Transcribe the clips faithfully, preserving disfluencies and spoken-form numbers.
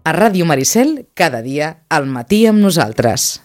A Ràdio Maricel, cada dia, al matí amb nosaltres.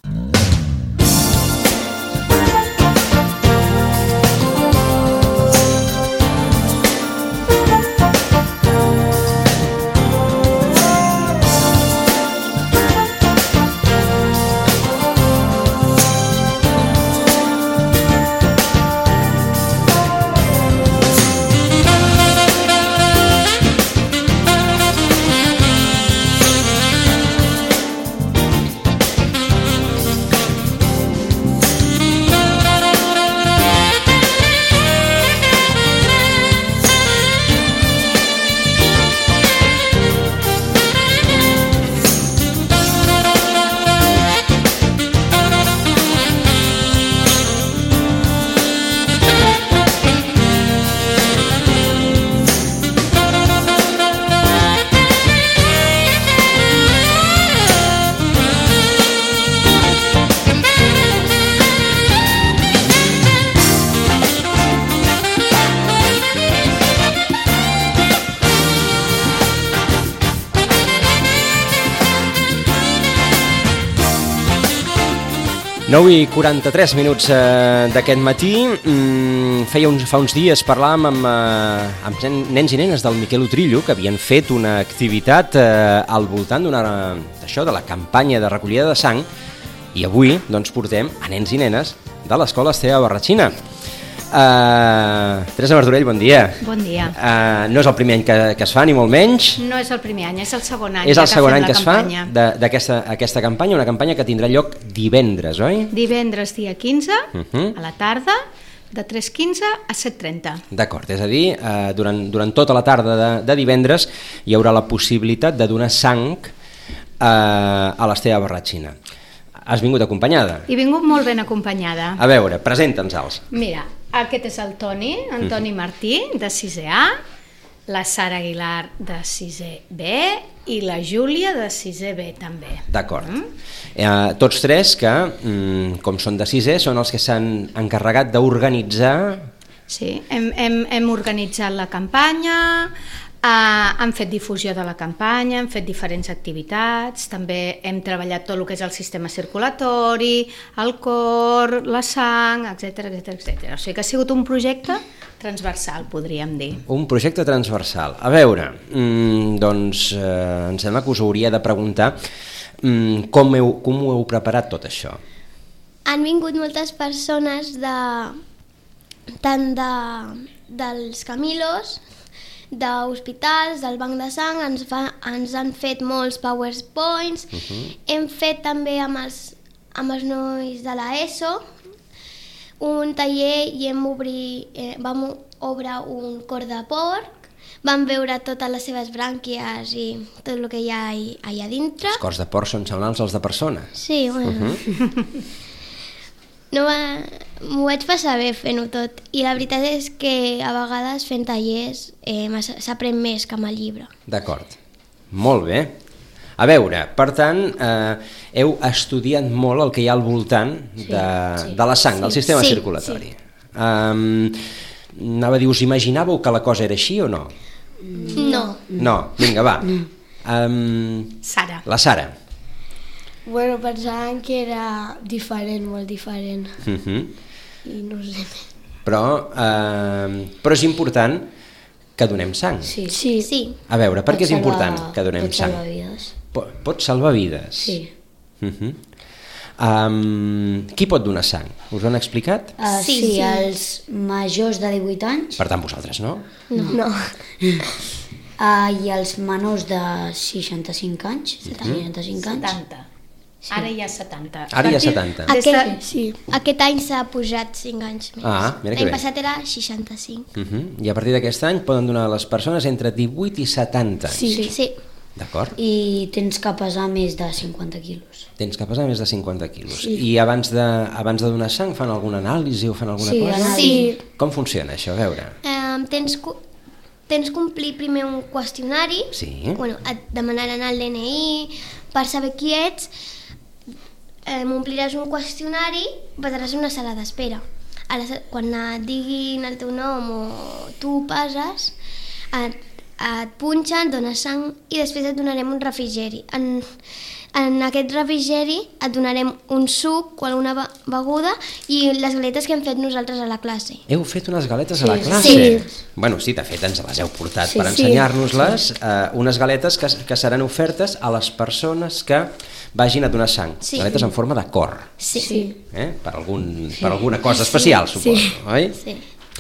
nou i quaranta-tres minuts eh, d'aquest matí. Mm, feia uns, fa uns dies parlàvem amb, eh, amb nens i nenes del Miquel Utrillo que havien fet una activitat eh, al voltant d'una, d'això, de la campanya de recollida de sang, i avui doncs, portem a nens i nenes de l'Escola Esteve Barratxina. Uh, Teresa Martorell, bon dia. Bon dia. Uh, no és el primer any que, que es fa, ni molt menys. No és el primer any, és el segon any. És el segon any que es fa d'aquesta aquesta campanya, una campanya que tindrà lloc divendres, oi? Divendres, dia quinze, uh-huh. a la tarda, de tres quinze a set trenta. D'acord, és a dir, uh, durant, durant tota la tarda de, de divendres hi haurà la possibilitat de donar sang uh, a l'Esteve Barratxina. Has vingut acompanyada? He vingut molt ben acompanyada. A veure, presenta'ns-els. Mira, aquest és el Toni, Antoni Martí, de sisè A, la Sara Aguilar, de sisè B, i la Júlia, de sisè B, també. D'acord. Mm? Eh, tots tres que, mm, com són de sisè, són els que s'han encarregat d'organitzar... Sí, hem, hem, hem organitzat la campanya... Uh, han fet difusió de la campanya, han fet diferents activitats, també hem treballat tot el que és el sistema circulatori, el cor, la sang, etcètera, etcètera, etcètera. O sigui que ha sigut un projecte transversal, podríem dir. Un projecte transversal. A veure, mmm, doncs eh, em sembla que us hauria de preguntar mmm, com, heu, com ho heu preparat tot això? Han vingut moltes persones de, tant de, dels Camilos, d'hospitals, del banc de sang, ens, fa, ens han fet molts PowerPoints, uh-huh. Hem fet també amb els, amb els nois de l'ESO un taller i hem obrir, eh, vam obrir un cor de porc, vam veure totes les seves brànquies i tot el que hi ha allà dintre. Els cors de porc són semblants als de persona. Sí, bueno. Uh-huh. No va... M'ho vaig passar bé fent-ho tot i la veritat és que a vegades fent tallers eh, s'aprèn més que amb el llibre. D'acord, molt bé. A veure, per tant, eh, heu estudiat molt el que hi ha al voltant de, sí, de la sang, sí, del sistema sí, circulatori. Sí. Um, anava a dir, us imaginàveu que la cosa era així o no? No. No, vinga, va. Um, Sara. La Sara. Bueno, pensàvem que era diferent, molt diferent. Uh-huh. I no sé. Però, eh, però és important que donem sang. Sí. Sí. Sí. A veure, per Pot què és important salvar, que donem pot sang? Salvar vides. Pot, pot salvar vides? Sí. Uh-huh. Um, qui pot donar sang? Us ho han explicat? Uh, sí, sí, sí, els majors de divuit anys. Per tant, vosaltres, no? No. no. uh, I els menors de seixanta-cinc anys. Uh-huh. seixanta-cinc anys. setanta. Sí. Ara hi ha setanta. Ara hi ha setanta. Aquest, sí. Aquest any s'ha pujat cinc anys més. Ah, mira que bé. L'any passat era seixanta-cinc. Uh-huh. I a partir d'aquest any poden donar a les persones entre divuit i setanta anys. Sí. Sí. D'acord. I tens que pesar més de cinquanta quilos. Tens que pesar més de cinquanta quilos. Sí. I abans de, abans de donar sang fan alguna anàlisi o fan alguna sí, cosa? Sí. Com funciona això? A veure. Um, tens, tens complir primer un qüestionari. Sí. Bueno, et demanaran el D N I per saber qui ets. Eh, m'ompliràs un qüestionari, passaràs una sala d'espera. Quan et diguin el teu nom o tu ho passes, et, et punxen, dones sang i després et donarem un refrigeri. En, en aquest refrigeri et donarem un suc o alguna beguda i les galetes que hem fet nosaltres a la classe. Heu fet unes galetes Sí. a la classe? Sí. Bueno, sí, de fet, ens les heu portat Sí, per sí. ensenyar-nos-les, eh, unes galetes que, que seran ofertes a les persones que vagin a donar sang. Sí. Galetes en forma de cor, Sí. Sí. eh? per, algun, per alguna cosa especial, suposo, oi? Sí.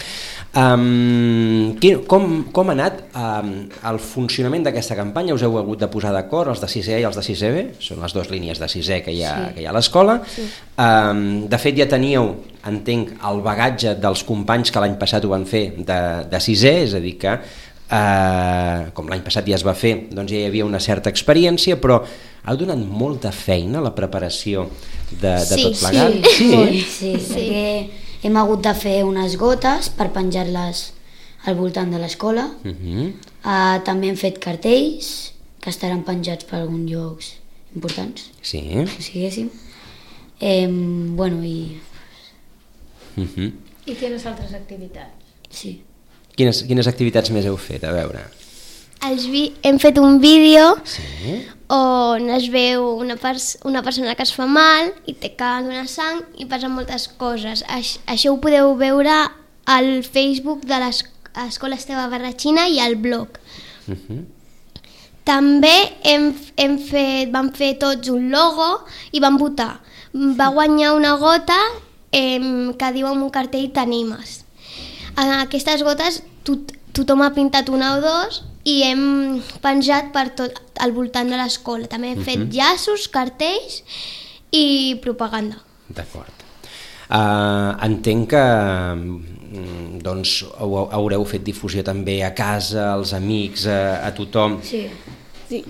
Um, quin, com, com ha anat um, el funcionament d'aquesta campanya? Us heu hagut de posar d'acord, els de sisè i els de sisè B? Són les dues línies de sisè que hi ha, Sí. que hi ha a l'escola. Sí. Um, de fet, ja teníeu, entenc, el bagatge dels companys que l'any passat ho van fer de, de sisè, és a dir que, uh, com l'any passat ja es va fer, doncs ja hi havia una certa experiència, però ha donat molta feina la preparació de, de Sí, tot plegat? Sí, sí, Sí. perquè hem hagut de fer unes gotes per penjar-les al voltant de l'escola. Uh -huh. Uh, també hem fet cartells que estaran penjats per alguns llocs importants, Sí. si diguéssim. Eh, bueno, i Uh -huh. I quines altres activitats? sí. Quines, quines activitats més heu fet? A veure. Els vi hem fet un vídeo Sí. on es veu una, pers una persona que es fa mal i té que donar sang i passen moltes coses. Aix això ho podeu veure al Facebook de l'Escola Esteve Barratxina i al blog. Uh -huh. També hem, hem fet, vam fer tots un logo i vam votar. Va guanyar una gota eh, que diu amb un cartell t'animes. En aquestes gotes tot, tothom ha pintat una o dos i hem penjat per tot al voltant de l'escola. També hem fet Mhm. llaços, cartells i propaganda. D'acord. Uh, entenc que mm, doncs, heu- haureu fet difusió també a casa, als amics, a, a tothom. Sí. Sí.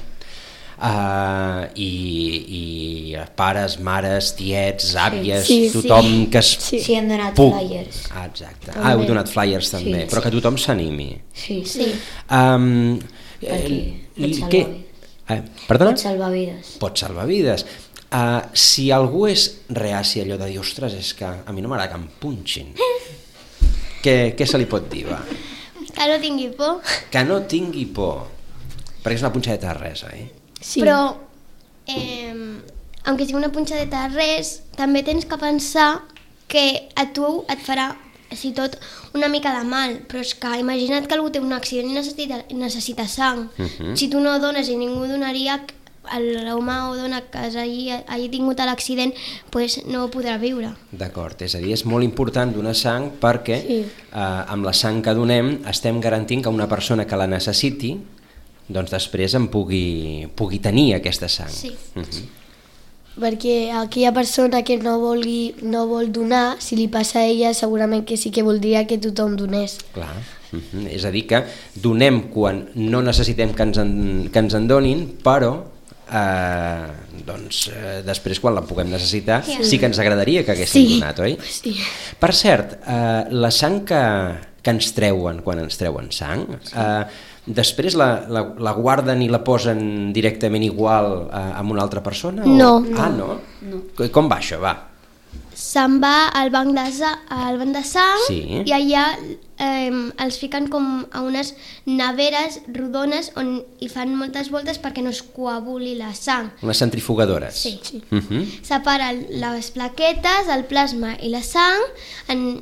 Uh, i, i pares, mares, tiets, àvies, Sí, tothom que es Sí. Sí, hem donat puc... flyers. Ah, exacte. També. Ah, heu donat flyers també, Sí, però que tothom s'animi. Sí. Sí. Um, Perquè pot salvar què... vides. Eh, perdona? Pot salvar vides. Pot salvar vides. Uh, si algú és reaci allò de dir, ostres, és que a mi no m'agrada que em punxin, què, què se li pot dir, va? Que no tingui por. Que no tingui por, perquè és una punxadeta de res, oi? Sí. Però, eh, aunque sigui una punxadeta de res, també tens que pensar que a tu et farà, si tot, una mica de mal. Però és que imagina't que algú té un accident i necessita, necessita sang. Mhm. Si tu no dones i ningú donaria, l'home o dona que hagi, hagi tingut l'accident pues no podrà viure. D'acord, és a dir, és molt important donar sang perquè Sí. eh, amb la sang que donem estem garantint que una persona que la necessiti doncs després en pugui, pugui tenir aquesta sang. Sí. Mhm. Perquè aquella persona que no, vulgui, no vol donar, si li passa a ella, segurament que sí que voldria que tothom donés. Clar. Mhm. És a dir que donem quan no necessitem que ens en, que ens en donin, però eh, doncs, eh, després quan la puguem necessitar sí, sí que ens agradaria que haguéssim Sí. donat, oi? Sí. Per cert, eh, la sang que, que ens treuen quan ens treuen sang, eh, després la, la, la guarden i la posen directament igual eh, amb una altra persona? O... No. Ah, no? No. Com va això? Va. Se'n va al banc de, sa- al banc de sang Sí. i allà eh, els fiquen com a unes neveres rodones on hi fan moltes voltes perquè no es coaguli la sang. Unes centrifugadores? Sí. Sí. Uh-huh. Separen les plaquetes, el plasma i la sang en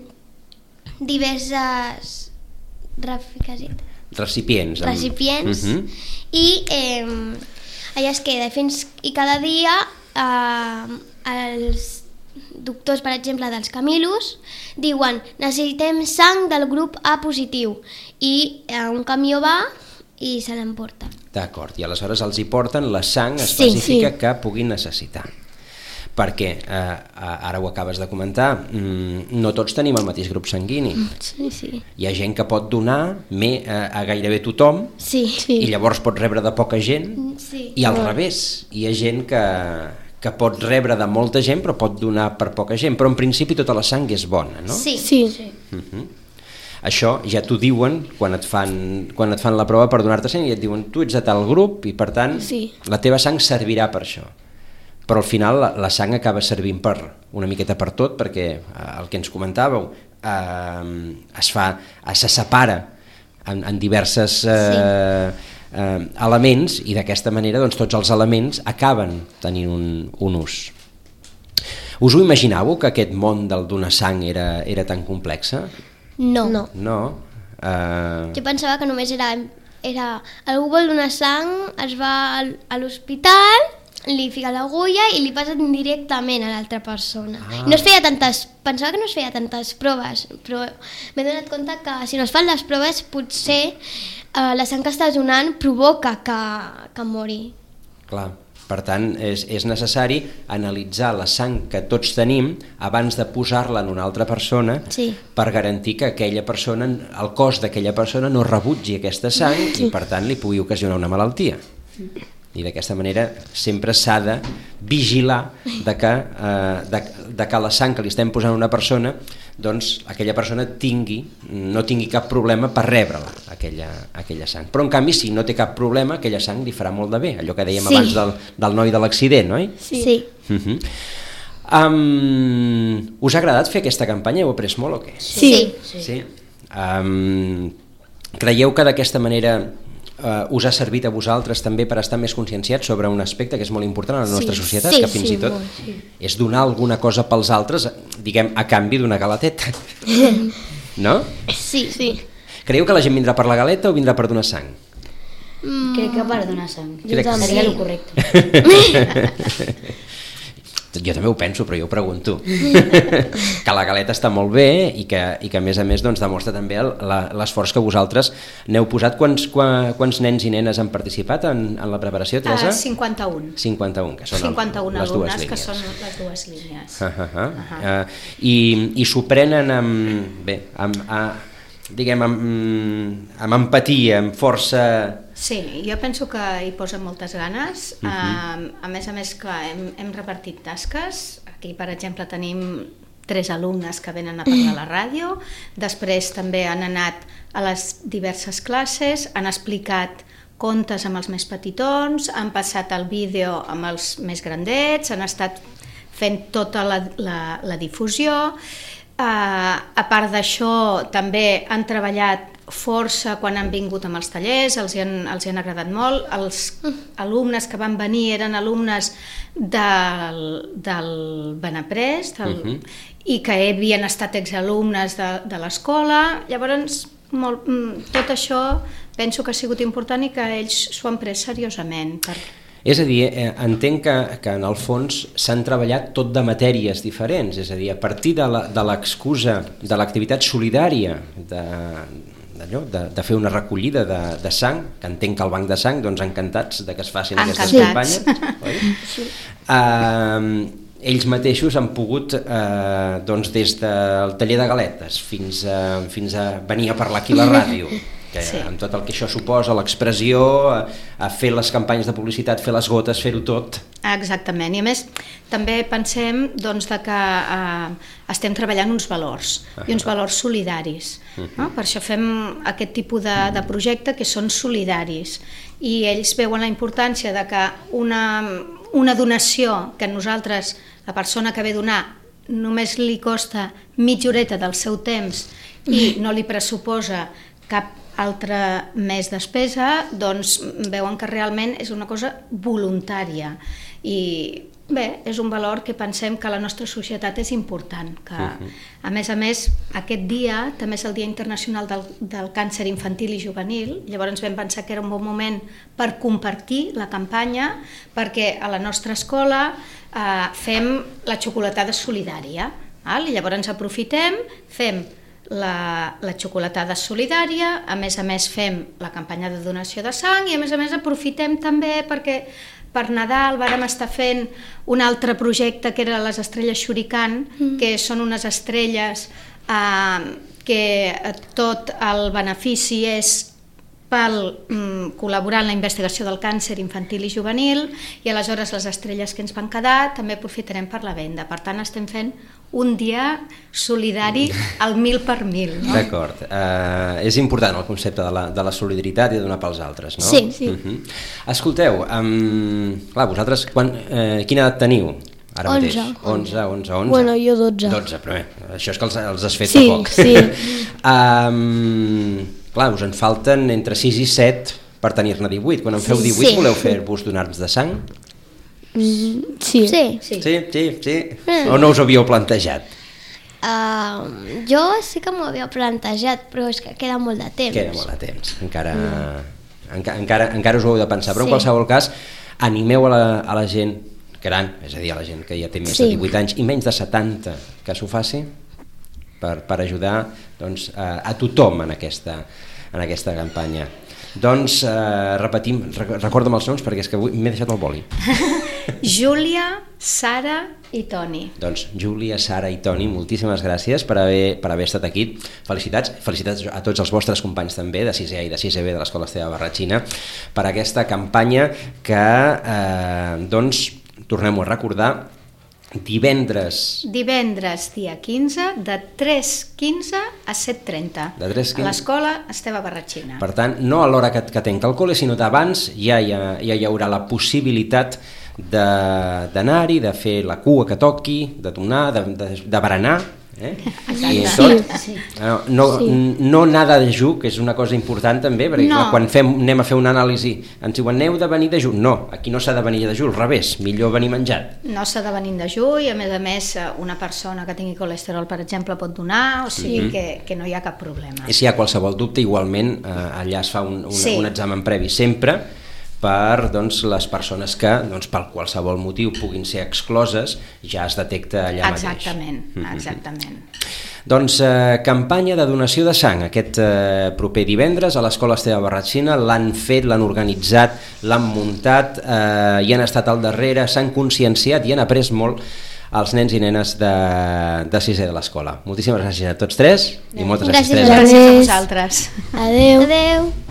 diverses recipients, Recipients. amb- recipients Mhm. i eh, allà es queda fins i cada dia eh, els doctors, per exemple, dels Camilus diuen necessitem sang del grup A positiu i eh, un camió va i se l'emporta. D'acord, i aleshores els hi porten la sang Sí, específica sí. que puguin necessitar. Perquè, eh, ara ho acabes de comentar, mm, no tots tenim el mateix grup sanguini. Sí, sí. Hi ha gent que pot donar me, eh, a gairebé tothom Sí. Sí. i llavors pot rebre de poca gent Sí. i al revés, hi ha gent que, que pot rebre de molta gent però pot donar per poca gent, però en principi tota la sang és bona, no? Sí. Sí. Sí. Uh-huh. Això ja t'ho diuen quan et, fan, quan et fan la prova per donar-te sang i et diuen tu ets de tal grup i per tant Sí. la teva sang servirà per això. Però al final la, la sang acaba servint per una miqueta per tot perquè eh, el que ens comentàveu eh, es fa, eh, se separa en, en diverses eh, sí. eh, elements, i d'aquesta manera doncs, tots els elements acaben tenint un, un ús. Us ho imaginàveu que aquest món del donar sang era, era tan complexa? No. No. No? Uh... Jo pensava que només era, era algú vol donar sang, es va a l'hospital, li fica l'agulla i li passa directament a l'altra persona. Ah. No es feia tantes, pensava que no es feia tantes proves, però m'he donat compte que si no es fan les proves potser eh, la sang que estàs donant provoca que, que mori. Clar. Per tant, és, és necessari analitzar la sang que tots tenim abans de posar-la en una altra persona, sí, per garantir que aquella persona, el cos d'aquella persona no rebutgi aquesta sang, sí, i per tant li pugui ocasionar una malaltia. I d'aquesta manera sempre s'ha de vigilar de que, eh, de, de que la sang que li estem posant a una persona, doncs aquella persona tingui, no tingui cap problema per rebre-la, aquella, aquella sang. Però en canvi, si no té cap problema, aquella sang li farà molt de bé, allò que dèiem sí. abans del, del noi de l'accident, oi? Sí. sí. Uh-huh. um, us ha agradat fer aquesta campanya? Heu après molt o què? Sí. sí. sí? Um, creieu que d'aquesta manera Uh, us ha servit a vosaltres també per estar més conscienciats sobre un aspecte que és molt important a la nostra sí, societat, sí, que fins sí, i tot molt, sí. és donar alguna cosa pels altres, diguem, a canvi d'una galeteta. No? Sí, sí. Creieu que la gent vindrà per la galeta o vindrà per donar sang? Mm. Crec que per donar sang. Jo Crec que seria el correcte. Jo també ho penso, però jo ho pregunto. Que la galeta està molt bé i que, i que a més a més doncs, demostra també l'esforç que vosaltres n'heu posat. Quants, quants nens i nenes han participat en, en la preparació, Teresa? Uh, cinquanta-un. cinquanta-un, que són cinquanta-un el, les dues alumnes, línies. que són les dues línies. Uh -huh. Uh -huh. Uh, I i s'ho prenen amb, bé, amb, uh, diguem, amb, amb empatia, amb força... Sí, jo penso que hi posen moltes ganes. Uh -huh. uh, a més a més, clar, hem, hem repartit tasques. Aquí, per exemple, tenim tres alumnes que venen a parlar a la ràdio. Després també han anat a les diverses classes, han explicat contes amb els més petitons, han passat el vídeo amb els més grandets, han estat fent tota la, la, la difusió. Uh, a part d'això, també han treballat força quan han vingut amb els tallers, els hi han, els hi han agradat molt. Els alumnes que van venir eren alumnes del, del Benaprés del, uh -huh. i que havien estat exalumnes de, de l'escola. Llavors, molt, tot això penso que ha sigut important i que ells s'ho han pres seriosament. Per... És a dir, eh, entenc que, que en el fons s'han treballat tot de matèries diferents, és a dir, a partir de l'excusa de l'activitat solidària de, d'allò, de, de fer una recollida de, de sang, que entenc que el banc de sang, doncs encantats de que es facin encantats. aquestes campanyes, oi? Sí. Uh, ells mateixos han pogut, eh, doncs des del taller de galetes fins a, fins a venir a parlar aquí a la ràdio, que sí. amb tot el que això suposa, l'expressió, a, a fer les campanyes de publicitat, fer les gotes, fer-ho tot. Exactament, i a més també pensem doncs, de que eh, estem treballant uns valors, uh -huh. i uns valors solidaris. Uh -huh. No? Per això fem aquest tipus de, de projecte que són solidaris, i ells veuen la importància de que una, una donació que nosaltres, la persona que ve a donar, només li costa mitja horeta del seu temps i no li pressuposa cap altra més despesa, doncs veuen que realment és una cosa voluntària. I bé, és un valor que pensem que a la nostra societat és important, que a més a més aquest dia també és el Dia Internacional del, del Càncer Infantil i Juvenil, llavors vam pensar que era un bon moment per compartir la campanya, perquè a la nostra escola eh, fem la xocolatada solidària, val? I llavors aprofitem, fem La, la xocolatada solidària, a més a més fem la campanya de donació de sang i a més a més aprofitem també perquè per Nadal vàrem estar fent un altre projecte que era les estrelles Shurikan, mm. que són unes estrelles eh, que tot el benefici és per mm, col·laborar en la investigació del càncer infantil i juvenil, i aleshores les estrelles que ens van quedar també aprofitarem per la venda. Per tant, estem fent un dia solidari al mil per mil. No? D'acord. Uh, és important el concepte de la, de la solidaritat i de donar pels altres, no? Sí, sí. Uh-huh. Escolteu, um, clar, vosaltres quan, uh, quina edat teniu? Ara mateix? onze, onze, onze. Bueno, jo dotze. dotze, però bé, això és que els, els has fet sí, fa poc. Sí, um, clar, us en falten entre sis i set per tenir-ne divuit. Quan en feu divuit, Sí. voleu fer-vos donants de sang? Mm, sí. Sí. Sí, sí, sí. O no us ho havíeu plantejat? Uh, jo sí que m'ho havia plantejat, però és que queda molt de temps. Queda molt de temps. Encara, enca, encara, encara us ho heu de pensar. Però en Sí. qualsevol cas, animeu a la, a la gent gran, és a dir, a la gent que ja té més Sí. de divuit anys i menys de setanta, que s'ho faci per, per ajudar doncs, a, a tothom en aquesta, en aquesta campanya. Doncs eh, repetim, rec recorda'm els noms perquè és que avui m'he deixat el boli. Júlia, Sara i Toni. Doncs Júlia, Sara i Toni, moltíssimes gràcies per haver, per haver estat aquí. Felicitats, felicitats a tots els vostres companys també de sisè A i de sisè B de l'Escola Esteve Barratxina per aquesta campanya que eh, doncs tornem-ho a recordar, divendres Divendres, dia quinze, de tres quinze a set trenta. De tres quinze. A l'Escola Esteve Barratxina. Per tant, no a l'hora que, que tanca el col·le, sinó d'abans ja, ja, ja hi haurà la possibilitat d'anar-hi, de, de fer la cua que toqui, de donar, de, de, de berenar, eh? I tot. Sí. No, no, Sí. no anar de dejú, que és una cosa important també, perquè No. clar, quan fem, anem a fer una anàlisi ens diuen aneu de venir de dejú, no, aquí no s'ha de venir de dejú, al revés, millor venir menjat. No s'ha de venir en dejú i a més a més una persona que tingui colesterol, per exemple, pot donar, o sigui Mhm. que, que no hi ha cap problema. I si hi ha qualsevol dubte, igualment eh, allà es fa un, un, Sí. un examen previ sempre per doncs, les persones que doncs, per qualsevol motiu puguin ser excloses, ja es detecta allà Exactament, mateix. exactament. Doncs eh, campanya de donació de sang aquest eh, proper divendres a l'Escola Esteve Barratxina, l'han fet, l'han organitzat, l'han muntat, eh, hi han estat al darrere, s'han conscienciat i han après molt els nens i nenes de, de sisè de l'escola. Moltíssimes gràcies a tots tres i moltes gràcies, Gràcies. Teresa. Gràcies a vosaltres. Adeu. Adeu.